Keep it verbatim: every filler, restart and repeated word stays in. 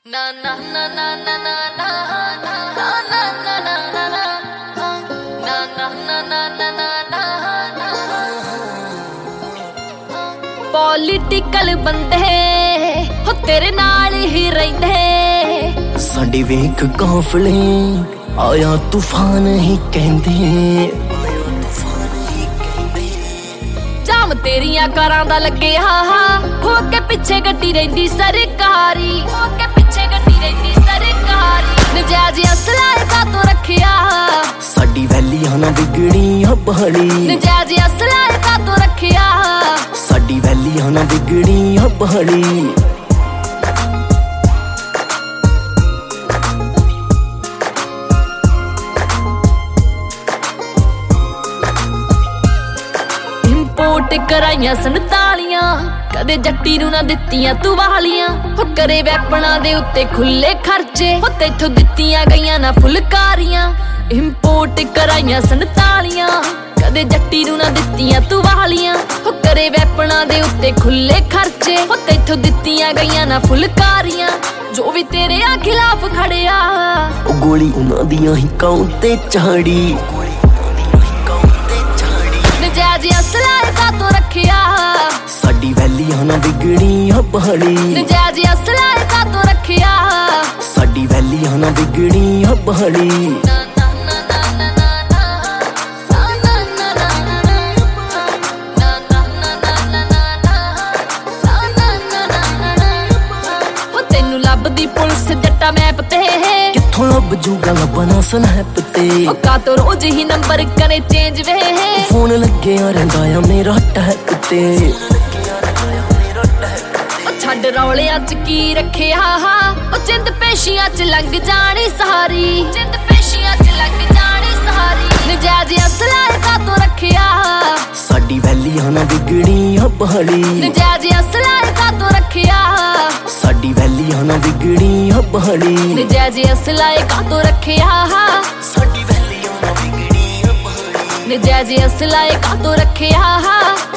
Na na na na na na na na na na na na na na na na na na na political ਬੰਦੇ ਹੋ ਤੇਰੇ ਨਾਲ ਹੀ ਰਹਿੰਦੇ ਸਾਡੇ ਵੇਖ ਕਾਫਲੇ ਆਇਆ ਤੂਫਾਨ ਹੀ ਕਹਿੰਦੇ ਜਾਮ ਤੇਰੀਆਂ ਕਾਰਾਂ ਦਾ ਲੱਗਿਆ ਹੋ ਕੇ ਪਿੱਛੇ ਗੱਡੀ ਰਹਿੰਦੀ ਸਰਕਾਰੀ ਹੋ ਕੇ ਪਿੱਛੇ ਗੱਡੀ ਰਹਿੰਦੀ ਸਰਕਾਰੀ ਨਜਾਇਜ਼ ਅਸਲਾ ਕਾ ਤੋ ਰੱਖਿਆ ਸਾਡੀ ਵੈਲੀਆਂ ਨਾ ਵਿਗੜੀਆਂ ਪਹਾੜੀ ਨਜਾਇਜ਼ ਅਸਲਾ ਕਾ ਤੋ ਰੱਖਿਆ ਸਾਡੀ ਵੈਲੀਆਂ ਨਾ ਵਿਗੜੀਆਂ ਪਹਾੜੀ ਇੰਪੋਰਟ ਕਰਾਈਆਂ ਸੰਤਾਲੀਆਂ ਕਦੇ ਜੱਟੀ ਨੂੰ ਨਾ ਦਿੱਤੀਆਂ ਤੂੰ ਵਾਲੀਆਂ ਹੋ ਕਰੇ ਵੈਪਣਾ ਦੇ ਉੱਤੇ ਖੁੱਲੇ ਖਰਚੇ ਹੋ ਤੇਥੋਂ ਦਿੱਤੀਆਂ ਗਈਆਂ ਨਾ ਫੁਲਕਾਰੀਆਂ ਇੰਪੋਰਟ ਕਰਾਈਆਂ ਸੰਤਾਲੀਆਂ ਕਦੇ ਜੱਟੀ ਨੂੰ ਨਾ ਦਿੱਤੀਆਂ ਤੂੰ ਵਾਲੀਆਂ ਹੋ ਕਰੇ ਵੈਪਣਾ ਦੇ ਉੱਤੇ ਖੁੱਲੇ ਖਰਚੇ ਹੋ ਤੇਥੋਂ ਦਿੱਤੀਆਂ ਗਈਆਂ ਨਾ ਫੁਲਕਾਰੀਆਂ ਜੋ ਵੀ ਤੇਰੇ ਆ ਖਿਲਾਫ ਖੜਿਆ ਉਹ ਗੋਲੀ ਉਹਨਾਂ ਦੀਆਂ ਹੀ ਕਾਂ ਤੇ ਚਾੜੀ ਨਜਾਇਜ਼ ਅਸਲਾ ਕਾ ਤੋ ਰੱਖਿਆ ਸਾਡੀ ਵੈਲੀਆਂ ਨਾ ਵਿਗੜੀਆਂ ਪਹਾੜੀ ਨਜਾਇਜ਼ ਅਸਲਾ ਕਾ ਤੋ ਰੱਖਿਆ ਸਾਡੀ ਵੈਲੀਆਂ ਨਾ ਵਿਗੜੀਆਂ ਪਹਾੜੀ ਲੱਭਦੀ ਪੁਲਿਸ ਜੱਟਾ ਮੈਪ ਤੇ ਕਿੱਥੋਂ ਲੱਭ ਜੂਗਾ ਲੱਭਣਾ ਸਨੈਪ ਤੇ ਉਹ ਕਾ ਤੋ ਰੋਜ਼ ਹੀ ਨੰਬਰ ਕਰੇ ਚੇਂਜ ਵੇ ਫੋਨ ਲੱਗਿਆ ਰਹਿੰਦਾ ਆ ਮੇਰਾ ਟੈਪ ਤੇ ਉਹ ਛੱਡ ਰੌਲਿਆਂ ਚ ਕੀ ਰੱਖਿਆ ਉਹ ਜਿੰਦ ਪੇਸ਼ੀਆਂ ਚ ਲੰਘ ਜਾਣੀ ਸਾਰੀ ਜਿੰਦ ਪੇਸ਼ੀਆਂ ਚ ਲੰਘ ਜਾਣੀ ਸਾਰੀ ਨਜਾਇਜ਼ ਅਸਲਾ ਕਾ ਤੋ ਰੱਖਿਆ ਸਾਡੀ ਵੈਲੀਆਂ ਨਾ ਵਿਗੜੀਆਂ ਪਹਾੜੀ ਨਜਾਇਜ਼ ਅਸਲਾ ਕਾ ਤੋ ਰੱਖਿਆ ਸਾਡੀ ਵੈਲੀਆਂ ਨਾ ਵਿਗੜੀਆਂ ਪਹਾੜੀ ਨਜਾਇਜ਼ ਅਸਲਾ ਕਾ ਤੋ ਰੱਖਿਆ ਸਾਡੀ ਵੈਲੀਆਂ ਨਾ ਵਿਗੜੀਆਂ ਪਹਾੜੀ ਨਜਾਇਜ਼ ਅਸਲਾ ਕਾ ਤੋ ਰੱਖਿਆ